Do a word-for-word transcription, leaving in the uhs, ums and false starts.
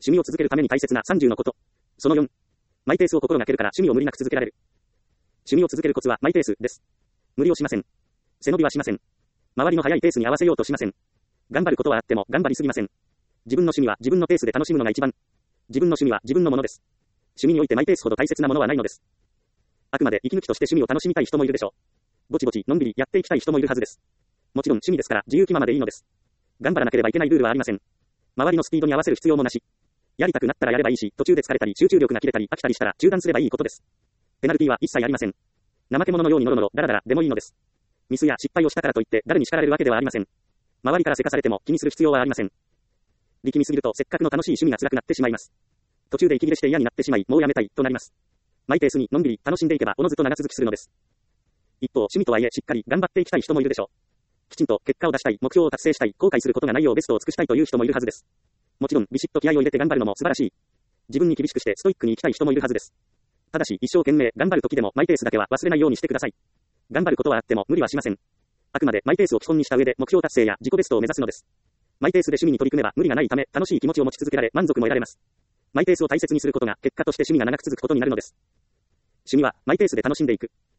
趣味を続けるために大切なさんじゅうのこと。そのよん。マイペースを心がけるから趣味を無理なく続けられる。趣味を続けるコツはマイペースです。無理をしません。背伸びはしません。周りの速いペースに合わせようとしません。頑張ることはあっても頑張りすぎません。自分の趣味は自分のペースで楽しむのが一番。自分の趣味は自分のものです。趣味においてマイペースほど大切なものはないのです。あくまで息抜きとして趣味を楽しみたい人もいるでしょう。ぼちぼちのんびりやっていきたい人もいるはずです。もちろん趣味ですから自由気ままでいいのです。頑張らなければいけないルールはありません。周りのスピードに合わせる必要もなし。やりたくなったらやればいいし、途中で疲れたり集中力が切れたり飽きたりしたら中断すればいいことです。ペナルティは一切ありません。怠け者のようにノロノロダラダラでもいいのです。ミスや失敗をしたからといって誰に叱られるわけではありません。周りからせかされても気にする必要はありません。力みすぎるとせっかくの楽しい趣味が辛くなってしまいます。途中で息切れして嫌になってしまいもうやめたいとなります。マイペースにのんびり楽しんでいけばおのずと長続きするのです。一方趣味とはいえしっかり頑張っていきたい人もいるでしょう。きちんと結果を出したい、目標を達成したい、後悔することがないようベストを尽くしたいという人もいるはずです。もちろんビシッと気合を入れて頑張るのも素晴らしい。自分に厳しくしてストイックに生きたい人もいるはずです。ただし一生懸命頑張る時でもマイペースだけは忘れないようにしてください。頑張ることはあっても無理はしません。あくまでマイペースを基本にした上で目標達成や自己ベストを目指すのです。マイペースで趣味に取り組めば無理がないため楽しい気持ちを持ち続けられ満足も得られます。マイペースを大切にすることが結果として趣味が長く続くことになるのです。趣味はマイペースで楽しんでいく。